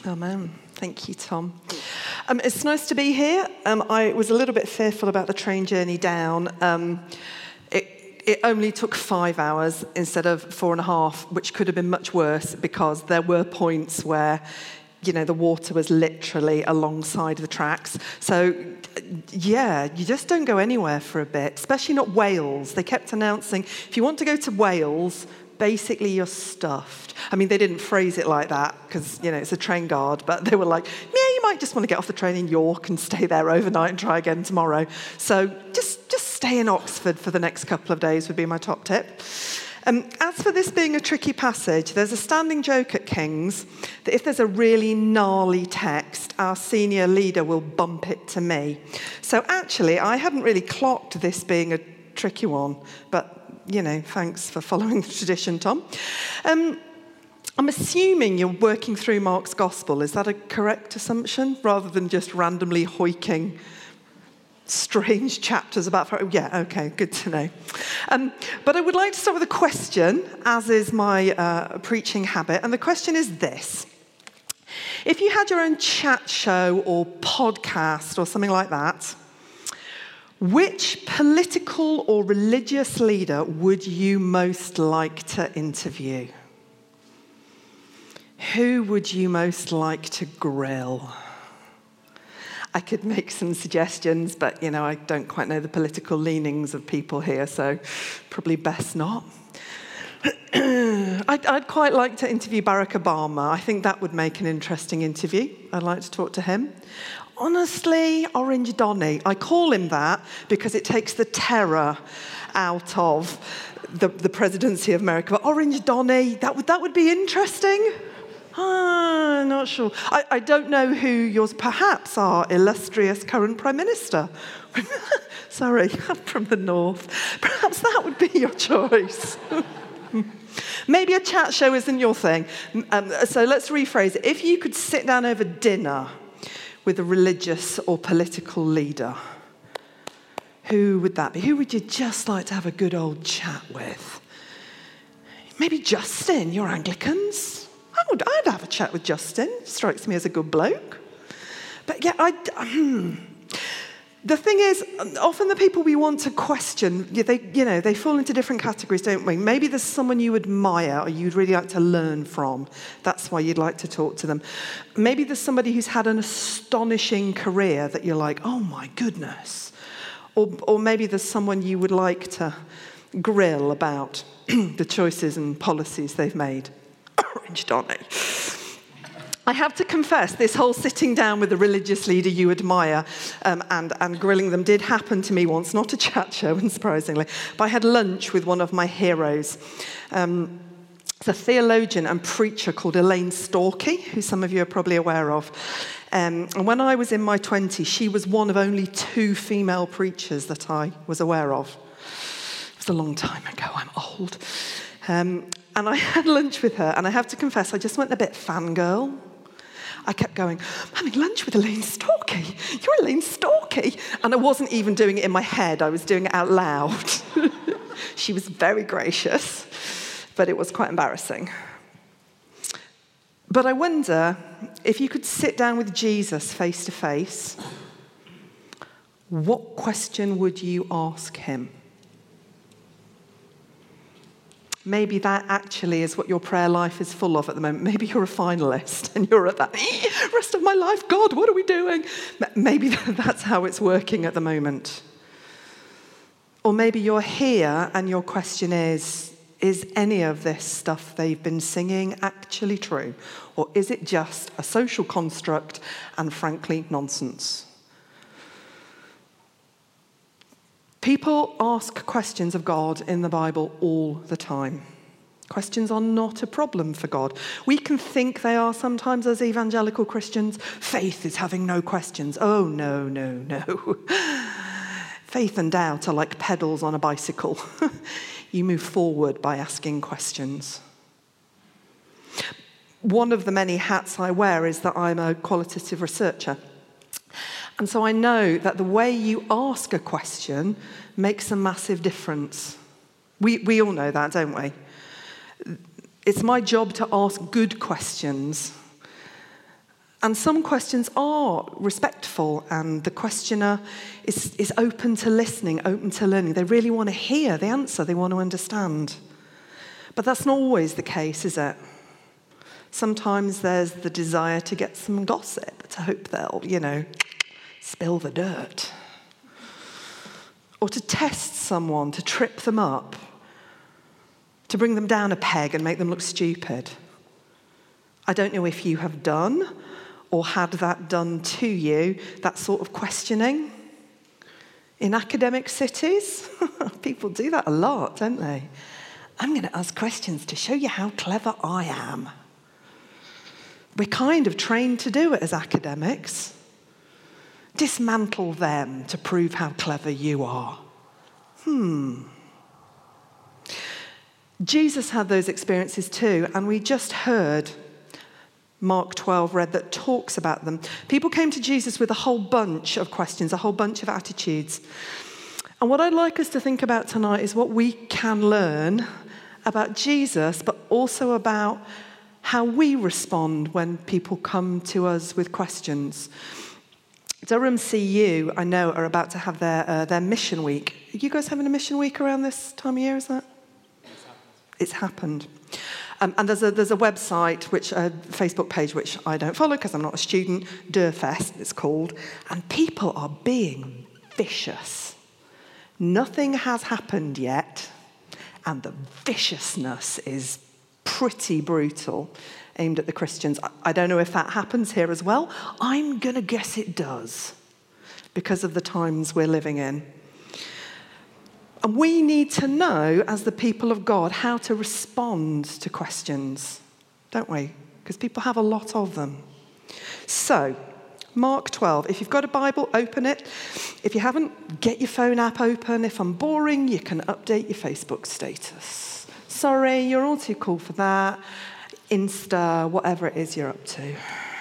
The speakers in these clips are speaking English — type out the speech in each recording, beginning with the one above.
Amen. Thank you, Tom. It's nice to be here. I was a little bit fearful about the train journey down. It only took 5 hours instead of 4.5, which could have been much worse because there were points where, the water was literally alongside the tracks. So, yeah, you just don't go anywhere for a bit, especially not Wales. They kept announcing, if you want to go to Wales, basically you're stuffed. I mean, they didn't phrase it like that because, it's a train guard, but they were like, yeah, you might just want to get off the train in York and stay there overnight and try again tomorrow. So just stay in Oxford for the next couple of days would be my top tip. As for this being a tricky passage, there's a standing joke at King's that if there's a really gnarly text, our senior leader will bump it to me. So actually, I hadn't really clocked this being a tricky one, but thanks for following the tradition, Tom. I'm assuming you're working through Mark's Gospel. Is that a correct assumption? Rather than just randomly hoiking strange chapters about... Yeah, okay, good to know. But I would like to start with a question, as is my preaching habit. And the question is this. If you had your own chat show or podcast or something like that, which political or religious leader would you most like to interview? Who would you most like to grill? I could make some suggestions, but, I don't quite know the political leanings of people here, so probably best not. I'd quite like to interview Barack Obama. I think that would make an interesting interview. I'd like to talk to him. Honestly, Orange Donny. I call him that because it takes the terror out of the presidency of America. But Orange Donny, that would be interesting. Not sure. I don't know who yours, perhaps our illustrious current Prime Minister. Sorry, I'm from the north. Perhaps that would be your choice. Maybe a chat show isn't your thing. So let's rephrase it. If you could sit down over dinner with a religious or political leader, who would that be? Who would you just like to have a good old chat with? Maybe Justin, you're Anglicans. I'd have a chat with Justin. Strikes me as a good bloke. But yeah, the thing is, often the people we want to question, they fall into different categories, don't we? Maybe there's someone you admire or you'd really like to learn from. That's why you'd like to talk to them. Maybe there's somebody who's had an astonishing career that you're like, oh my goodness. Or maybe there's someone you would like to grill about the choices and policies they've made. Orange Donny. I have to confess, this whole sitting down with a religious leader you admire and grilling them did happen to me once, not a chat show, unsurprisingly, but I had lunch with one of my heroes. It's a theologian and preacher called Elaine Storkey, who some of you are probably aware of. And when I was in my 20s, she was one of only 2 female preachers that I was aware of. It was a long time ago, I'm old. And I had lunch with her, and I have to confess, I just went a bit fangirl. I kept going, I'm in lunch with Elaine Storkey. You're Elaine Storkey. And I wasn't even doing it in my head. I was doing it out loud. She was very gracious, but it was quite embarrassing. But I wonder if you could sit down with Jesus face to face, what question would you ask him? Maybe that actually is what your prayer life is full of at the moment. Maybe you're a finalist and you're at that rest of my life, God, what are we doing? Maybe that's how it's working at the moment. Or maybe you're here and your question is any of this stuff they've been singing actually true? Or is it just a social construct and frankly nonsense? People ask questions of God in the Bible all the time. Questions are not a problem for God. We can think they are sometimes as evangelical Christians. Faith is having no questions. Oh, no, no, no. Faith and doubt are like pedals on a bicycle. You move forward by asking questions. One of the many hats I wear is that I'm a qualitative researcher. And so I know that the way you ask a question makes a massive difference. We all know that, don't we? It's my job to ask good questions And some questions are respectful, and the questioner is open to listening, open to learning. They really want to hear the answer. They want to understand. But that's not always the case, is it? Sometimes there's the desire to get some gossip, to hope they'll, spill the dirt. Or to test someone, to trip them up, to bring them down a peg and make them look stupid. I don't know if you have done or had that done to you, that sort of questioning. In academic cities, people do that a lot, don't they? I'm going to ask questions to show you how clever I am. We're kind of trained to do it as academics. Dismantle them to prove how clever you are. Jesus had those experiences too, and we just heard Mark 12 read that talks about them. People came to Jesus with a whole bunch of questions, a whole bunch of attitudes. And what I'd like us to think about tonight is what we can learn about Jesus, but also about how we respond when people come to us with questions. Durham CU, I know, are about to have their mission week. Are you guys having a mission week around this time of year, is that? It's happened. And there's a website, a Facebook page, which I don't follow because I'm not a student, Durfest it's called, and people are being vicious. Nothing has happened yet, and the viciousness is pretty brutal, aimed at the Christians. I don't know if that happens here as well. I'm going to guess it does, because of the times we're living in. And we need to know, as the people of God, how to respond to questions, don't we? Because people have a lot of them. So, Mark 12. If you've got a Bible, open it. If you haven't, get your phone app open. If I'm boring, you can update your Facebook status. Sorry, you're all too cool for that. Insta, whatever it is you're up to.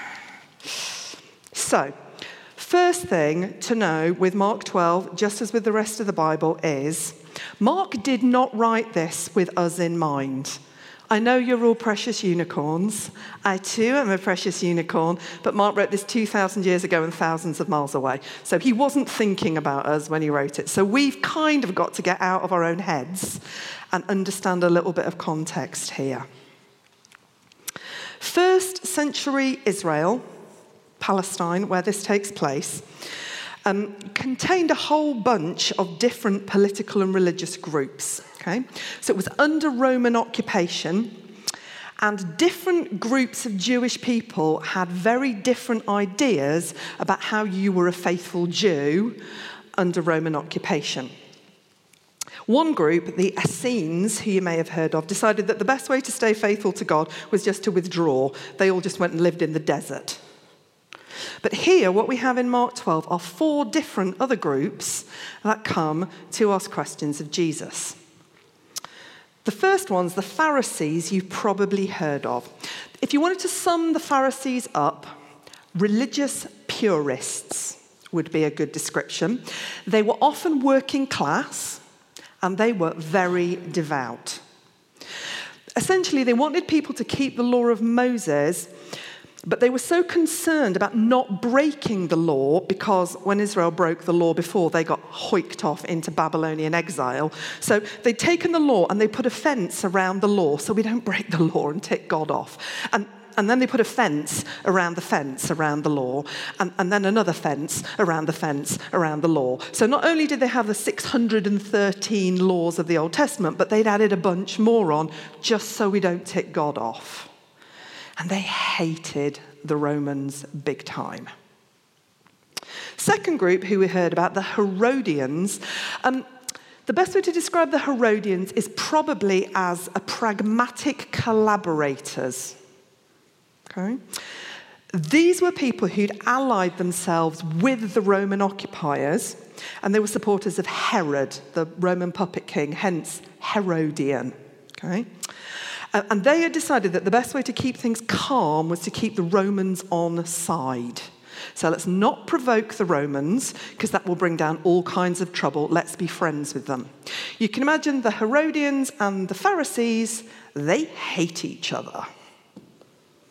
So, first thing to know with Mark 12, just as with the rest of the Bible, is Mark did not write this with us in mind. I know you're all precious unicorns. I too am a precious unicorn, but Mark wrote this 2,000 years ago and thousands of miles away. So he wasn't thinking about us when he wrote it. So we've kind of got to get out of our own heads and understand a little bit of context here. First century Israel, Palestine, where this takes place, contained a whole bunch of different political and religious groups. Okay? So it was under Roman occupation, and different groups of Jewish people had very different ideas about how you were a faithful Jew under Roman occupation. One group, the Essenes, who you may have heard of, decided that the best way to stay faithful to God was just to withdraw. They all just went and lived in the desert. But here, what we have in Mark 12 are 4 different other groups that come to ask questions of Jesus. The first one's the Pharisees, you've probably heard of. If you wanted to sum the Pharisees up, religious purists would be a good description. They were often working class, and they were very devout. Essentially, they wanted people to keep the law of Moses, but they were so concerned about not breaking the law, because when Israel broke the law before, they got hoiked off into Babylonian exile. So they'd taken the law and they put a fence around the law so we don't break the law and tick God off. And then they put a fence around the law, and then another fence around the law. So not only did they have the 613 laws of the Old Testament, but they'd added a bunch more on just so we don't tick God off. And they hated the Romans big time. Second group who we heard about, the Herodians. The best way to describe the Herodians is probably as a pragmatic collaborators. Okay? These were people who'd allied themselves with the Roman occupiers, and they were supporters of Herod, the Roman puppet king, hence Herodian. Okay? And they had decided that the best way to keep things calm was to keep the Romans on side. So let's not provoke the Romans, because that will bring down all kinds of trouble. Let's be friends with them. You can imagine the Herodians and the Pharisees, they hate each other.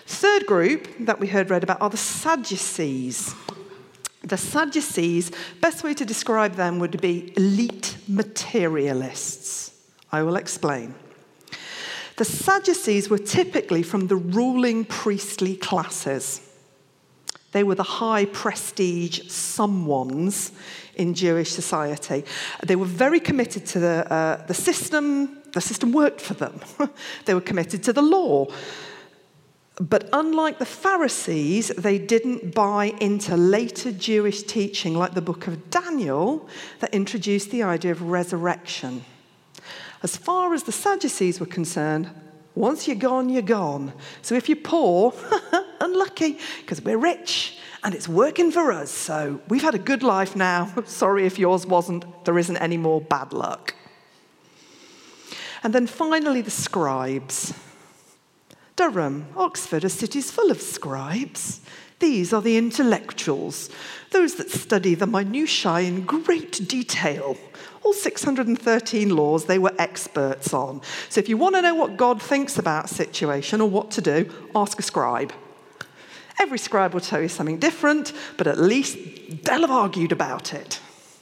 Third group that we heard read about are the Sadducees. The Sadducees, best way to describe them would be elite materialists. I will explain. The Sadducees were typically from the ruling priestly classes. They were the high prestige someones in Jewish society. They were very committed to the system. The system worked for them. They were committed to the law. But unlike the Pharisees, they didn't buy into later Jewish teaching like the book of Daniel that introduced the idea of resurrection. As far as the Sadducees were concerned, once you're gone, you're gone. So if you're poor, unlucky, because we're rich and it's working for us. So we've had a good life now. Sorry if yours wasn't. There isn't any more bad luck. And then finally, the scribes. Durham, Oxford are cities full of scribes. These are the intellectuals, those that study the minutiae in great detail. All 613 laws they were experts on. So if you want to know what God thinks about a situation or what to do, ask a scribe. Every scribe will tell you something different, but at least they'll have argued about it.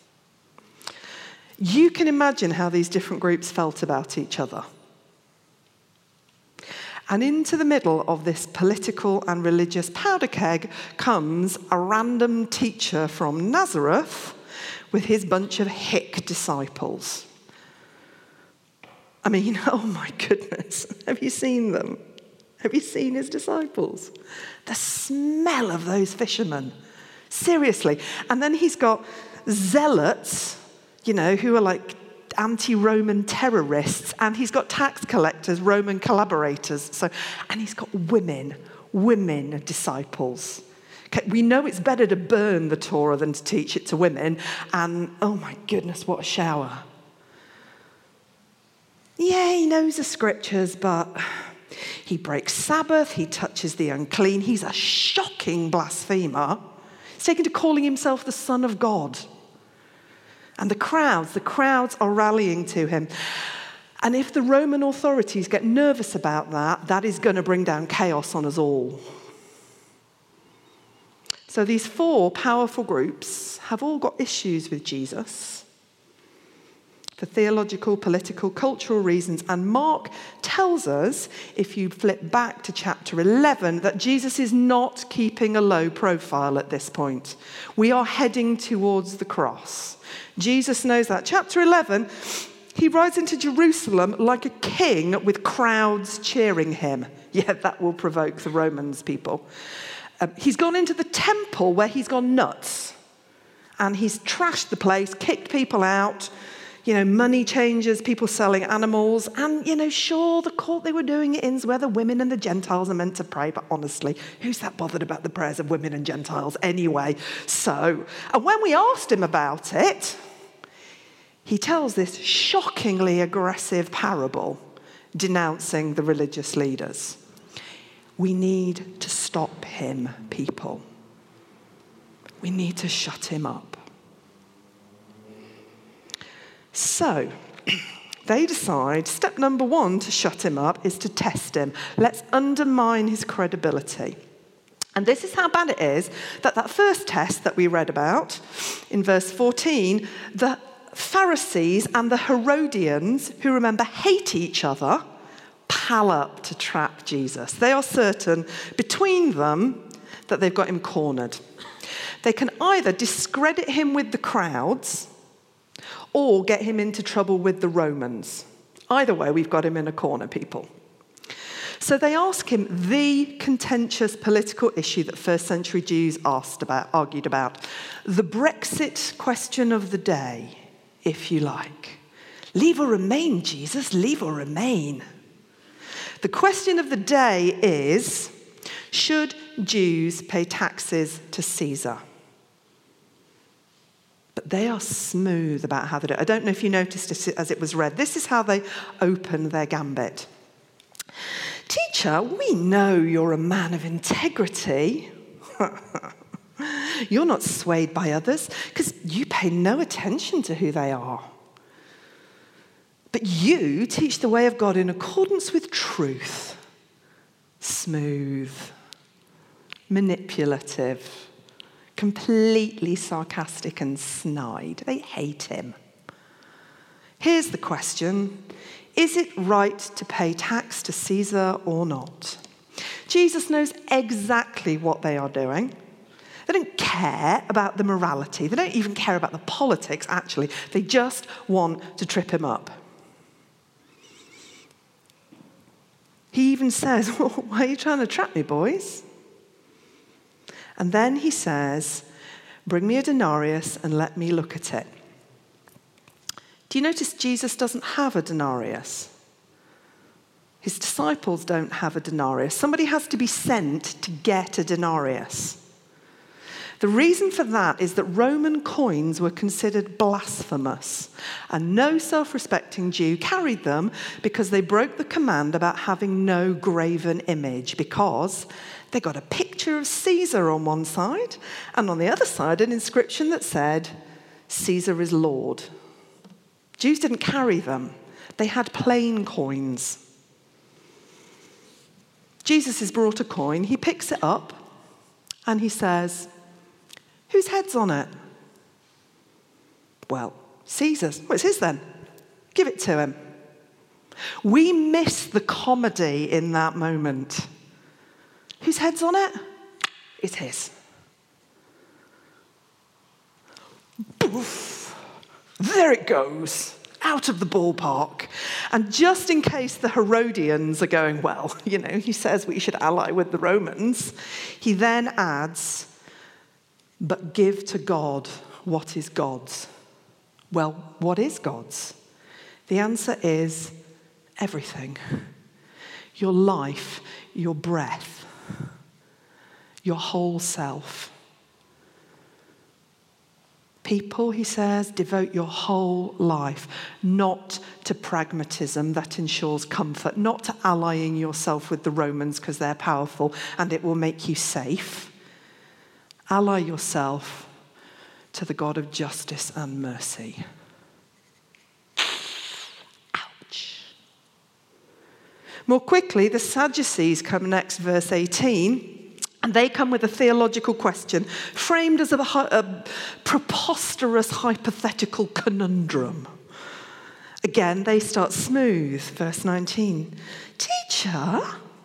You can imagine how these different groups felt about each other. And into the middle of this political and religious powder keg comes a random teacher from Nazareth with his bunch of hick disciples. I mean, oh my goodness, have you seen them? Have you seen his disciples? The smell of those fishermen. Seriously. And then he's got zealots, who are like anti-Roman terrorists, and he's got tax collectors, Roman collaborators. And he's got women disciples. Okay, we know it's better to burn the Torah than to teach it to women, and oh my goodness, what a shower. Yeah, he knows the scriptures, but he breaks Sabbath, he touches the unclean, he's a shocking blasphemer. He's taken to calling himself the Son of God. And the crowds are rallying to him. And if the Roman authorities get nervous about that, that is going to bring down chaos on us all. So these four powerful groups have all got issues with Jesus for theological, political, cultural reasons. And Mark tells us, if you flip back to chapter 11, that Jesus is not keeping a low profile at this point. We are heading towards the cross. Jesus knows that. Chapter 11, he rides into Jerusalem like a king with crowds cheering him. Yeah, that will provoke the Romans people. He's gone into the temple where he's gone nuts. And he's trashed the place, kicked people out, money changers, people selling animals. And, sure, the court they were doing it in is where the women and the Gentiles are meant to pray. But honestly, who's that bothered about the prayers of women and Gentiles anyway? And when we asked him about it, he tells this shockingly aggressive parable denouncing the religious leaders. We need to stop him, people. We need to shut him up. So they decide step number one to shut him up is to test him. Let's undermine his credibility. And this is how bad it is that first test that we read about in verse 14, the Pharisees and the Herodians, who remember hate each other, pal up to trap Jesus. They are certain between them that they've got him cornered. They can either discredit him with the crowds or get him into trouble with the Romans. Either way, we've got him in a corner, people. So they ask him the contentious political issue that first century Jews argued about. The Brexit question of the day, if you like. Leave or remain, Jesus, leave or remain. The question of the day is, should Jews pay taxes to Caesar? But they are smooth about how they do it. I don't know if you noticed it as it was read. This is how they open their gambit. Teacher, we know you're a man of integrity. You're not swayed by others because you pay no attention to who they are. But you teach the way of God in accordance with truth. smooth, manipulative, completely sarcastic and snide. They hate him. Here's the question: is it right to pay tax to Caesar or not? Jesus knows exactly what they are doing. They don't care about the morality. They don't even care about the politics, actually. They just want to trip him up. He even says, well, why are you trying to trap me, boys? And then he says, bring me a denarius and let me look at it. Do you notice Jesus doesn't have a denarius? His disciples don't have a denarius. Somebody has to be sent to get a denarius. The reason for that is that Roman coins were considered blasphemous, and no self-respecting Jew carried them because they broke the command about having no graven image, because they got a picture of Caesar on one side, and on the other side an inscription that said, Caesar is Lord. Jews didn't carry them. They had plain coins. Jesus is brought a coin. He picks it up and he says, whose head's on it? Well, Caesar's. Well, it's his then. Give it to him. We miss the comedy in that moment. Whose head's on it? It's his. Poof. There it goes, out of the ballpark. And just in case the Herodians are going, well, he says we should ally with the Romans, he then adds, but give to God what is God's. Well, what is God's? The answer is everything. Your life, your breath, your whole self. People, he says, devote your whole life, not to pragmatism that ensures comfort, not to allying yourself with the Romans because they're powerful and it will make you safe. Ally yourself to the God of justice and mercy. Ouch. More quickly, the Sadducees come next, verse 18. And they come with a theological question framed as a preposterous hypothetical conundrum. Again, they start smooth. Verse 19. Teacher,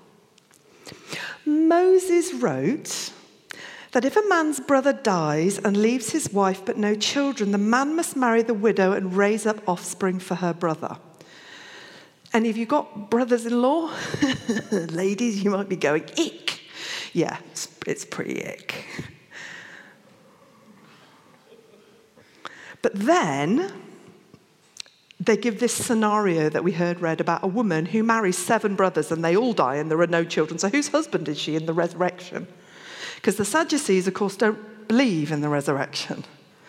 Moses wrote that if a man's brother dies and leaves his wife but no children, the man must marry the widow and raise up offspring for her brother. Any of you got brothers-in-law? Ladies, you might be going, ick. Yeah, it's pretty ick. But then they give this scenario that we heard read about a woman who marries 7 brothers and they all die and there are no children. So whose husband is she in the resurrection? Because the Sadducees, of course, don't believe in the resurrection.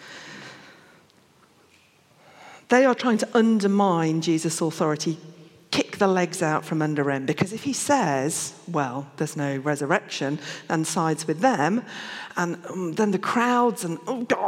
They are trying to undermine Jesus' authority, kick the legs out from under him, because if he says, well, there's no resurrection, and sides with them, and then the crowds and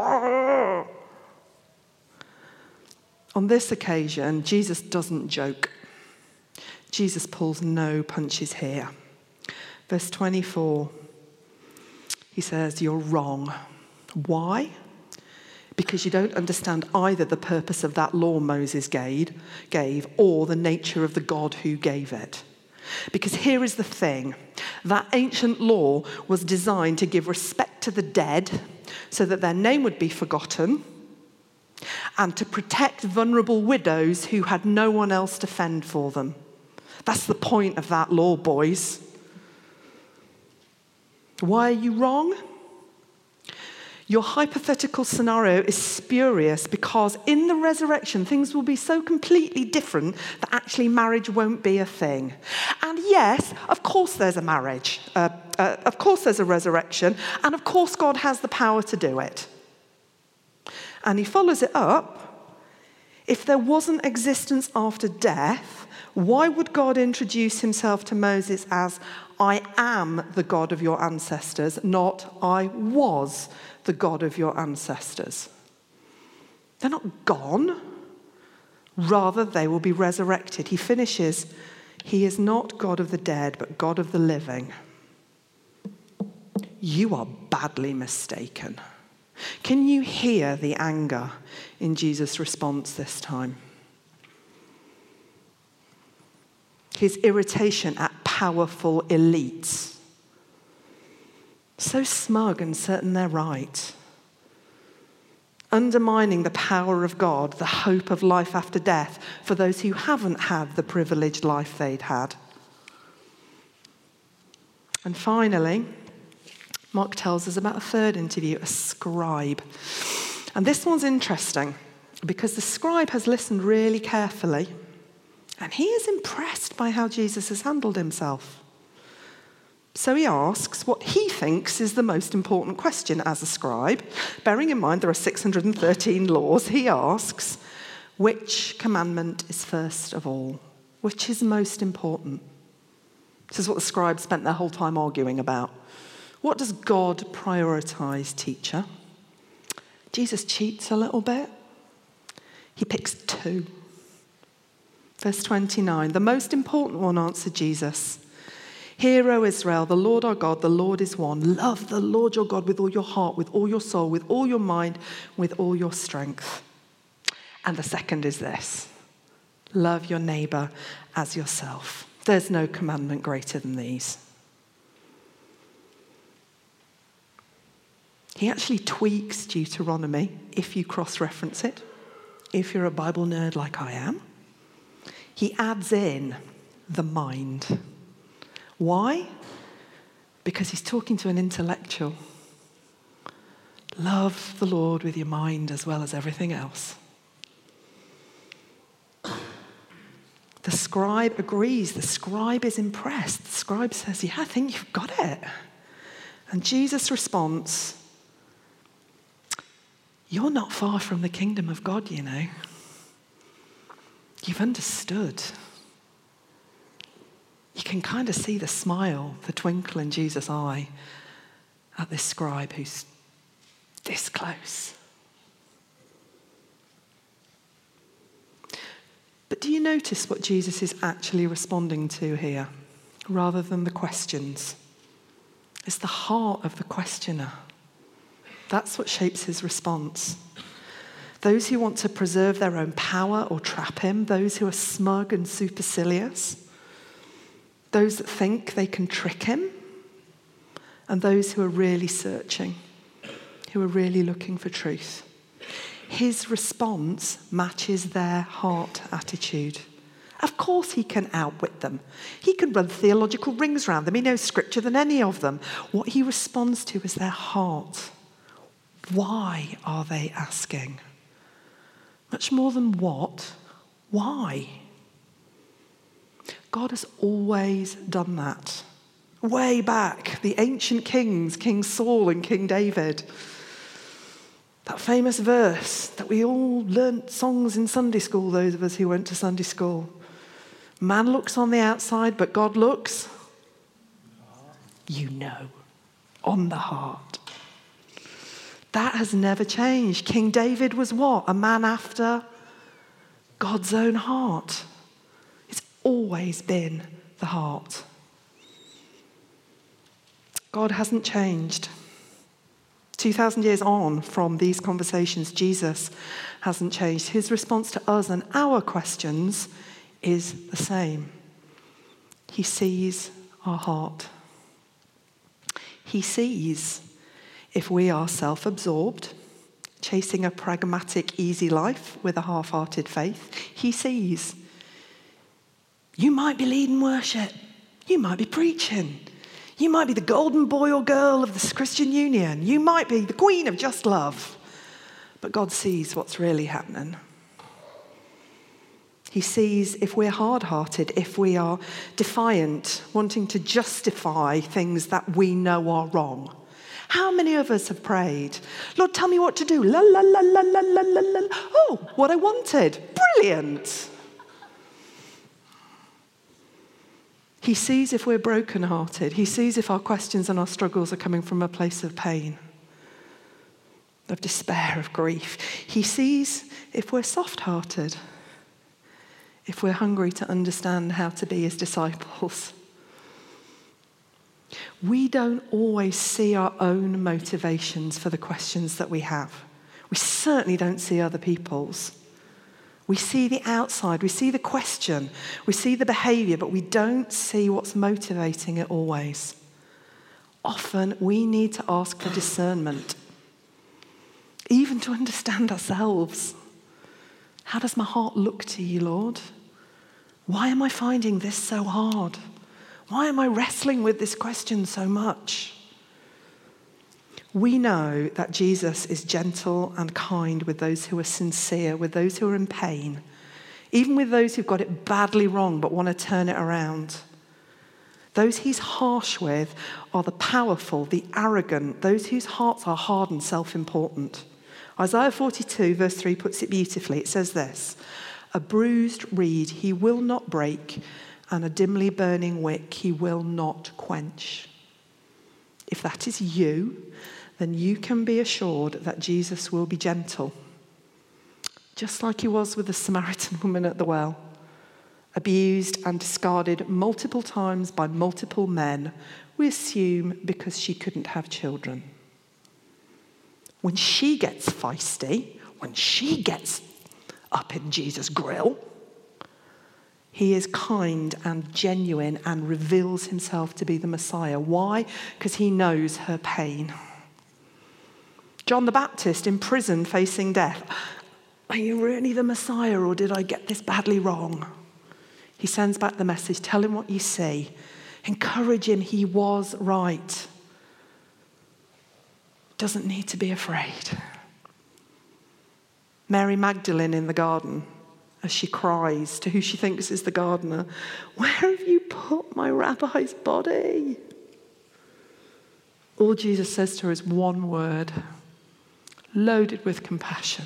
on this occasion, Jesus doesn't joke. Jesus pulls no punches here. Verse 24, he says, you're wrong. Why? Because you don't understand either the purpose of that law Moses gave or the nature of the God who gave it. Because here is the thing. That ancient law was designed to give respect to the dead so that their name would be forgotten and to protect vulnerable widows who had no one else to fend for them. That's the point of that law, boys. Why are you wrong? Your hypothetical scenario is spurious because in the resurrection, things will be so completely different that actually marriage won't be a thing. And yes, of course there's a marriage. Of course there's a resurrection. And of course God has the power to do it. And he follows it up. If there wasn't existence after death, why would God introduce himself to Moses as, I am the God of your ancestors, not I was the God of your ancestors? They're not gone. Rather, they will be resurrected. He finishes He is not God of the dead, but God of the living. You are badly mistaken. Can you hear the anger in Jesus' response this time? His irritation at powerful elites. So smug and certain they're right. Undermining the power of God, the hope of life after death for those who haven't had the privileged life they'd had. And finally, Mark tells us about a third interview, a scribe. And this one's interesting because the scribe has listened really carefully and he is impressed by how Jesus has handled himself. So he asks what he thinks is the most important question as a scribe. Bearing in mind there are 613 laws, he asks, which commandment is first of all? Which is most important? This is what the scribes spent their whole time arguing about. What does God prioritize, teacher? Jesus cheats a little bit. He picks two. Verse 29, the most important one, answered Jesus. Hear, O Israel, the Lord our God, the Lord is one. Love the Lord your God with all your heart, with all your soul, with all your mind, with all your strength. And the second is this. Love your neighbor as yourself. There's no commandment greater than these. He actually tweaks Deuteronomy if you cross-reference it. If you're a Bible nerd like I am, he adds in the mind. Why? Because he's talking to an intellectual. Love the Lord with your mind as well as everything else. The scribe agrees. The scribe is impressed. The scribe says, yeah, I think you've got it. And Jesus' response, you're not far from the kingdom of God, you know. You've understood. You can kind of see the smile, the twinkle in Jesus' eye at this scribe who's this close. But do you notice what Jesus is actually responding to here, rather than the questions? It's the heart of the questioner. That's what shapes his response. Those who want to preserve their own power or trap him, those who are smug and supercilious, those that think they can trick him, and those who are really searching, who are really looking for truth. His response matches their heart attitude. Of course he can outwit them. He can run theological rings around them. He knows scripture than any of them. What he responds to is their heart. Why are they asking? Much more than what, why? God has always done that. Way back, the ancient kings, King Saul and King David. That famous verse that we all learnt songs in Sunday school, those of us who went to Sunday school. Man looks on the outside, but God looks, you know, on the heart. That has never changed. King David was what? A man after God's own heart. It's always been the heart. God hasn't changed. 2,000 years on from these conversations, Jesus hasn't changed. His response to us and our questions is the same. He sees our heart. He sees if we are self-absorbed, chasing a pragmatic, easy life with a half-hearted faith. He sees. You might be leading worship. You might be preaching. You might be the golden boy or girl of the Christian Union. You might be the queen of just love. But God sees what's really happening. He sees if we're hard-hearted, if we are defiant, wanting to justify things that we know are wrong. How many of us have prayed, Lord, tell me what to do. La, la, la, la, la, la, la, la. Oh, what I wanted. Brilliant. He sees if we're broken-hearted. He sees if our questions and our struggles are coming from a place of pain, of despair, of grief. He sees if we're soft-hearted, if we're hungry to understand how to be his disciples. We don't always see our own motivations for the questions that we have. We certainly don't see other people's. We see the outside, we see the question, we see the behaviour, but we don't see what's motivating it always. Often we need to ask for discernment, even to understand ourselves. How does my heart look to you, Lord? Why am I finding this so hard? Why am I wrestling with this question so much? We know that Jesus is gentle and kind with those who are sincere, with those who are in pain, even with those who've got it badly wrong but want to turn it around. Those he's harsh with are the powerful, the arrogant, those whose hearts are hard and self-important. Isaiah 42 verse 3 puts it beautifully. It says this, "A bruised reed he will not break, and a dimly burning wick he will not quench." If that is you, then you can be assured that Jesus will be gentle. Just like he was with the Samaritan woman at the well, abused and discarded multiple times by multiple men, we assume because she couldn't have children. When she gets feisty, when she gets up in Jesus' grill, he is kind and genuine and reveals himself to be the Messiah. Why? Because he knows her pain. John the Baptist in prison facing death. Are you really the Messiah, or did I get this badly wrong? He sends back the message, tell him what you see. Encourage him, he was right. Doesn't need to be afraid. Mary Magdalene in the garden, as she cries to who she thinks is the gardener, "Where have you put my rabbi's body?" All Jesus says to her is one word, loaded with compassion.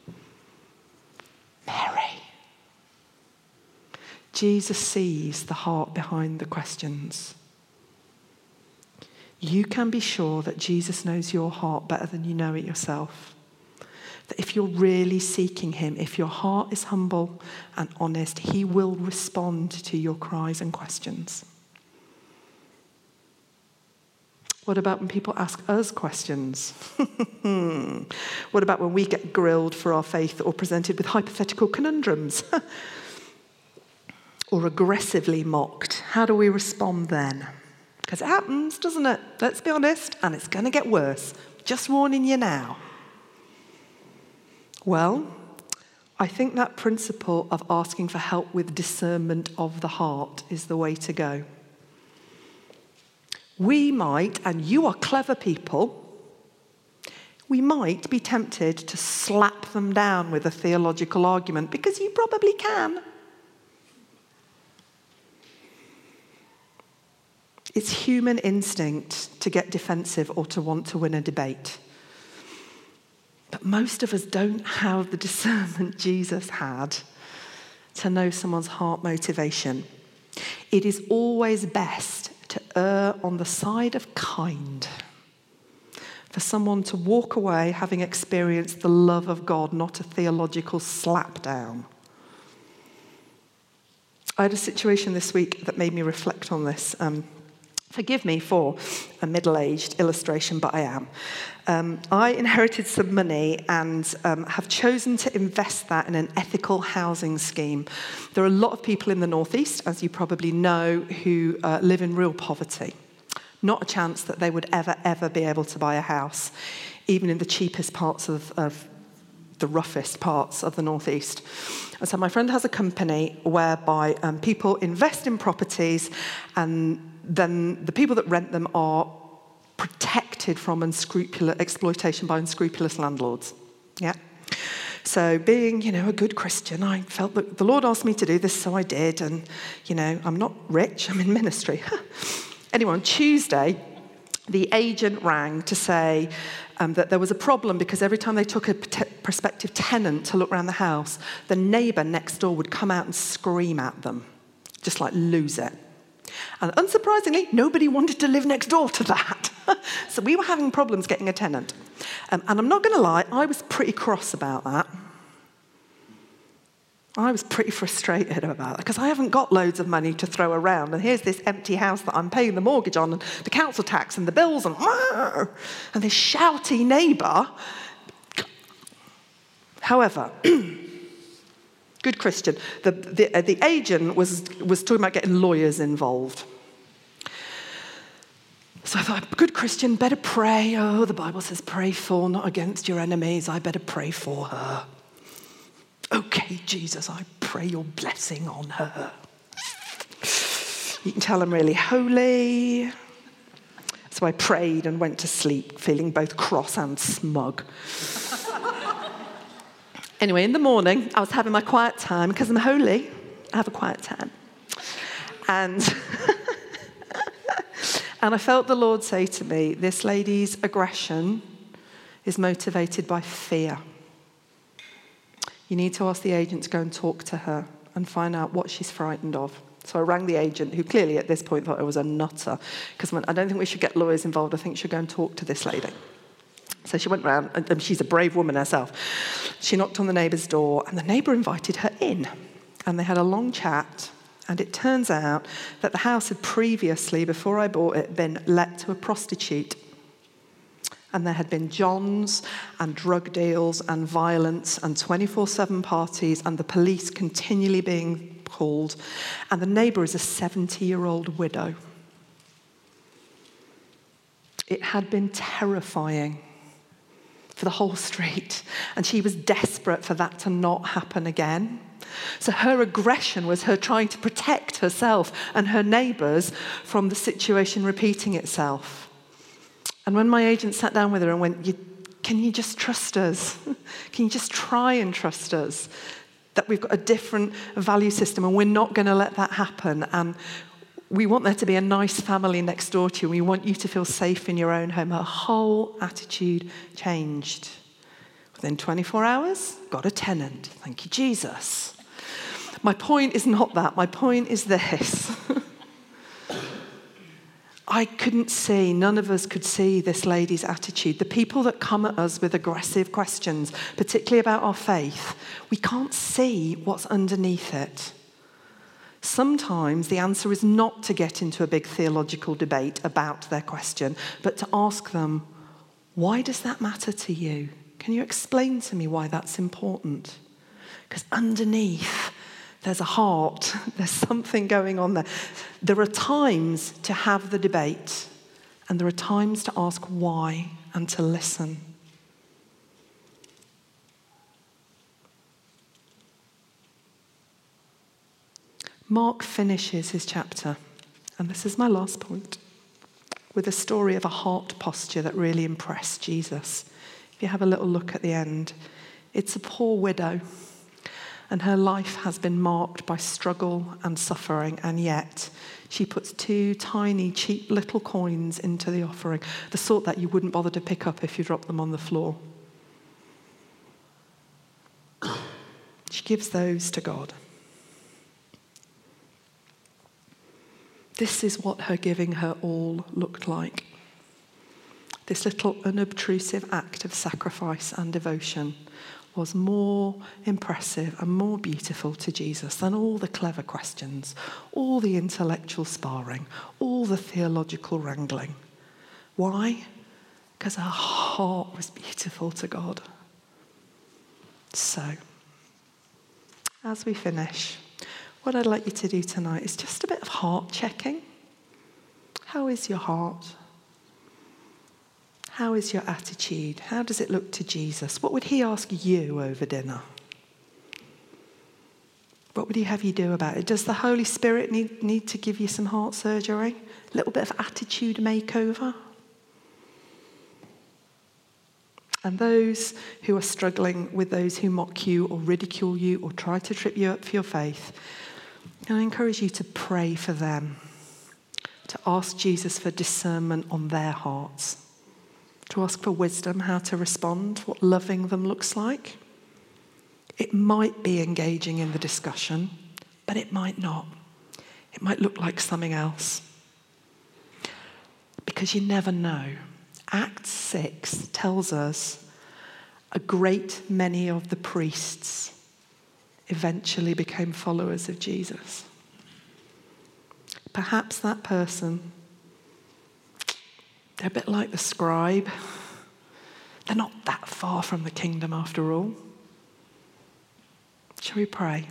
Mary. Jesus sees the heart behind the questions. You can be sure that Jesus knows your heart better than you know it yourself. That if you're really seeking him, if your heart is humble and honest, he will respond to your cries and questions. What about when people ask us questions? What about when we get grilled for our faith or presented with hypothetical conundrums? Or aggressively mocked? How do we respond then? Because it happens, doesn't it? Let's be honest, and it's going to get worse. Just warning you now. Well, I think that principle of asking for help with discernment of the heart is the way to go. We might, and you are clever people, we might be tempted to slap them down with a theological argument, because you probably can. It's human instinct to get defensive or to want to win a debate. But most of us don't have the discernment Jesus had to know someone's heart motivation. It is always best to err on the side of kind. For someone to walk away having experienced the love of God, not a theological slap down. I had a situation this week that made me reflect on this. Forgive me for a middle-aged illustration, but I am. I inherited some money and have chosen to invest that in an ethical housing scheme. There are a lot of people in the Northeast, as you probably know, who live in real poverty. Not a chance that they would ever be able to buy a house, even in the cheapest parts of the roughest parts of the Northeast. And so my friend has a company whereby people invest in properties, and then the people that rent them are protected from exploitation by unscrupulous landlords. Yeah. So being, a good Christian, I felt that the Lord asked me to do this, so I did. And, I'm not rich, I'm in ministry. Anyway, on Tuesday, the agent rang to say that there was a problem because every time they took a prospective tenant to look around the house, the neighbour next door would come out and scream at them, just like lose it. And unsurprisingly, nobody wanted to live next door to that. So we were having problems getting a tenant. And I'm not going to lie, I was pretty cross about that. I was pretty frustrated about that because I haven't got loads of money to throw around, and here's this empty house that I'm paying the mortgage on, and the council tax and the bills, and this shouty neighbour. However, good Christian, the agent was talking about getting lawyers involved. So I thought, good Christian, better pray. Oh, the Bible says pray for, not against your enemies. I better pray for her. Okay, Jesus, I pray your blessing on her. You can tell I'm really holy. So I prayed and went to sleep, feeling both cross and smug. Anyway, in the morning, I was having my quiet time. Because I'm holy, I have a quiet time. And and I felt the Lord say to me, this lady's aggression is motivated by fear. You need to ask the agent to go and talk to her and find out what she's frightened of. So I rang the agent, who clearly at this point thought I was a nutter, because I don't think we should get lawyers involved. I think we should go and talk to this lady. So she went round, and she's a brave woman herself. She knocked on the neighbour's door, and the neighbour invited her in. And they had a long chat, and it turns out that the house had previously, before I bought it, been let to a prostitute. And there had been johns and drug deals and violence and 24/7 parties and the police continually being called. And the neighbour is a 70-year-old widow. It had been terrifying for the whole street. And she was desperate for that to not happen again. So her aggression was her trying to protect herself and her neighbours from the situation repeating itself. And when my agent sat down with her and went, can you just trust us? Can you just try and trust us? That we've got a different value system and we're not going to let that happen. And we want there to be a nice family next door to you. We want you to feel safe in your own home. Her whole attitude changed. Within 24 hours, got a tenant. Thank you, Jesus. My point is not that. My point is this. I couldn't see, none of us could see this lady's attitude. The people that come at us with aggressive questions, particularly about our faith, we can't see what's underneath it. Sometimes the answer is not to get into a big theological debate about their question, but to ask them, why does that matter to you? Can you explain to me why that's important? Because underneath, there's a heart, there's something going on there. There are times to have the debate, and there are times to ask why and to listen. Mark finishes his chapter, and this is my last point, with a story of a heart posture that really impressed Jesus. If you have a little look at the end, it's a poor widow. And her life has been marked by struggle and suffering, and yet she puts 2 tiny, cheap little coins into the offering, the sort that you wouldn't bother to pick up if you dropped them on the floor. She gives those to God. This is what her giving her all looked like. This little unobtrusive act of sacrifice and devotion was more impressive and more beautiful to Jesus than all the clever questions, all the intellectual sparring, all the theological wrangling. Why? Because her heart was beautiful to God. So, as we finish, what I'd like you to do tonight is just a bit of heart checking. How is your heart? How is your attitude? How does it look to Jesus? What would he ask you over dinner? What would he have you do about it? Does the Holy Spirit need to give you some heart surgery? A little bit of attitude makeover? And those who are struggling with those who mock you or ridicule you or try to trip you up for your faith, I encourage you to pray for them, to ask Jesus for discernment on their hearts, to ask for wisdom how to respond, what loving them looks like. It might be engaging in the discussion, but it might not. It might look like something else. Because you never know. Acts 6 tells us a great many of the priests eventually became followers of Jesus. Perhaps that person, they're a bit like the scribe. They're not that far from the kingdom after all. Shall we pray?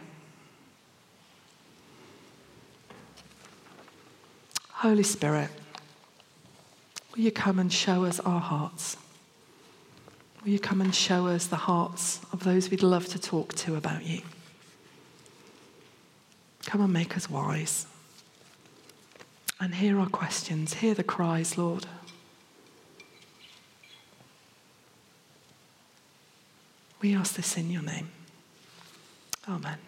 Holy Spirit, will you come and show us our hearts? Will you come and show us the hearts of those we'd love to talk to about you? Come and make us wise. And hear our questions, hear the cries, Lord. We ask this in your name. Amen.